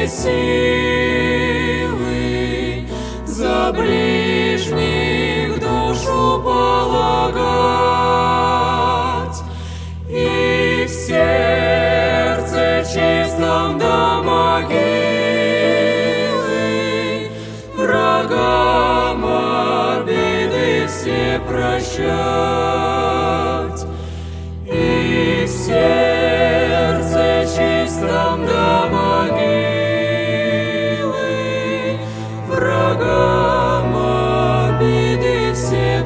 мне силы за ближних душу полагать, и в сердце чистом до могилы врагам обиды все прощать, и в сердце чистом до могилы врагам обиды все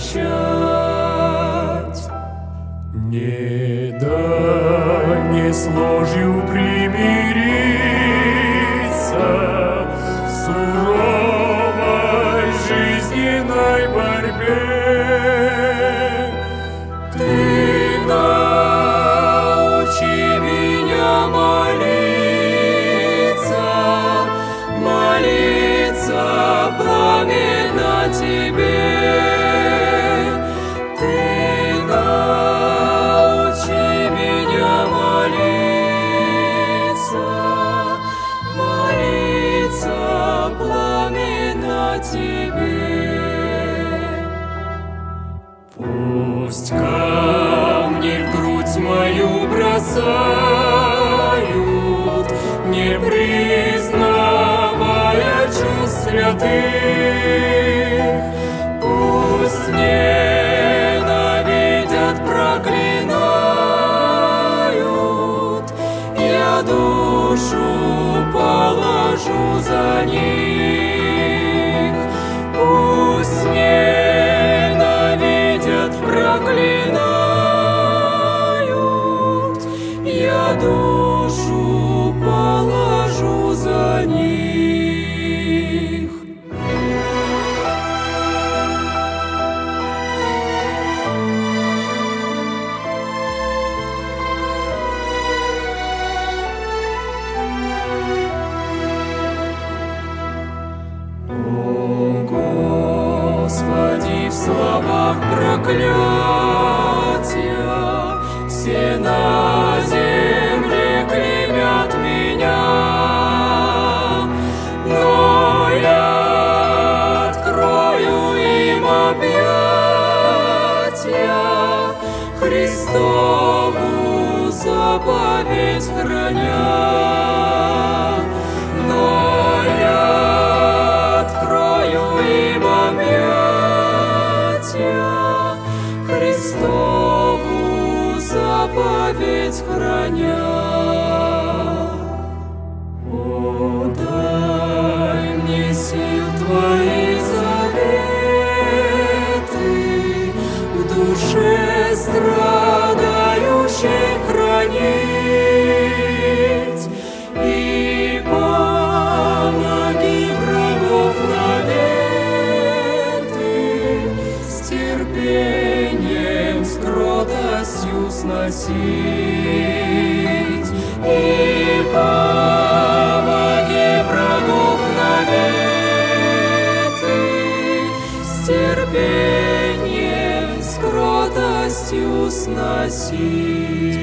прощать. Не дай с ложью примириться в суровой жизненной борьбе. Ты научи меня молиться пламенно Тебе. Ты научи меня молиться пламенно Тебе. Пусть камни в грудь мою бросают, не признавая чувств святых. Пусть ненавидят, проклинают, я душу положу за них. Пусть ненавидят, проклинают, я душу положу за них. О, Господи, в словах проклятия все на земле клеймят меня, но я открою им объятия, Христову заповедь храня. Но я открою им объятия, Христову заповедь храня. О, дай мне сил Твои заветы в душе страдающей хранить, и помоги врагов наветы с терпением, с кротостью сносить, и помоги врагов наветы с терпением, с кротостью сносить.